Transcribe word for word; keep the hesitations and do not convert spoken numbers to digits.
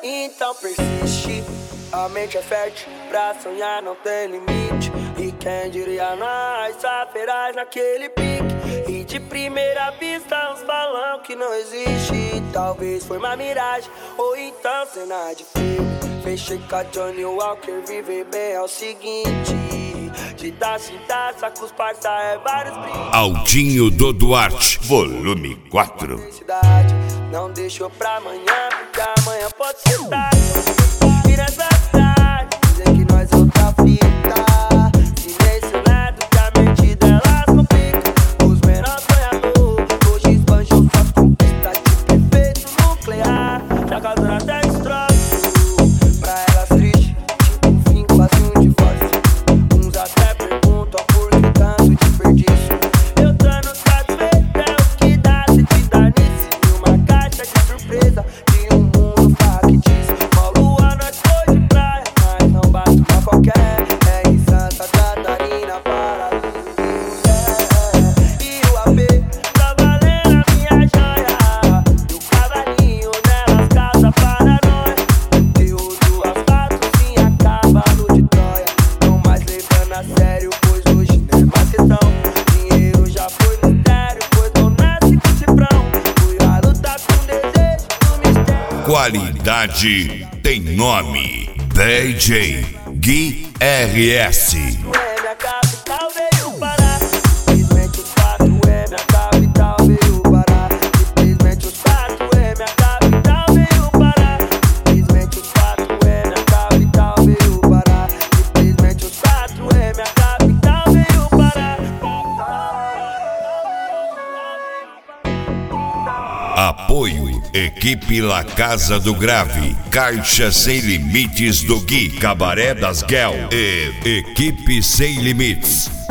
então persiste. A mente é fértil, pra sonhar não tem limite. E quem diria nós, saberás naquele pique. E de primeira vista uns balão que não existe. Talvez foi uma miragem, ou então cena de filme. Fechei com a Johnny Walker, viver bem é o seguinte. De taça em taça com os parça é vários brindes. Aldinho do Duarte, volume quatro. Não deixou pra amanhã, porque amanhã pode ser tarde. E nessa cidade, dizem que nós outra fita. Silenciado que a mente delas complica. Os menores sonhadores, hoje esbanjam suas conquistas. Tipo efeito nuclear, já causando até destroço. Pra elas triste, tipo um fim, quase um divórcio. Uns até perguntam por que tanto desperdício. Eu dando satisfeito é o que dá se te dá nisso. E uma caixa de surpresa de um mundo factício. Uma lua nós foi de praia, mas não bate pra qualquer. É em Santa Catarina, paraíso de mulher. E o A P tá valendo a minha joia. E o cavalinho nelas causa paranoia. Conteúdo asfalto, sim, a cavalo de Troia. Não mais levando a sério, pois hoje não é mais questão. Dinheiro já foi mistério, pois não nasce com cifrão. Fui a lutar com desejo do mistério. Qualidade tem nome. D J Gui R S. É minha capital, veio parar. Simplesmente os fatos é minha capital, veio parar. Simplesmente os fatos é minha capital, veio parar. Simplesmente os fatos é minha capital, veio parar. Simplesmente os fatos é minha capital, veio parar. Apoio Equipe La Casa do Grave, Caixa Sem Limites do Gui, Cabaré das Guel e Equipe Sem Limites.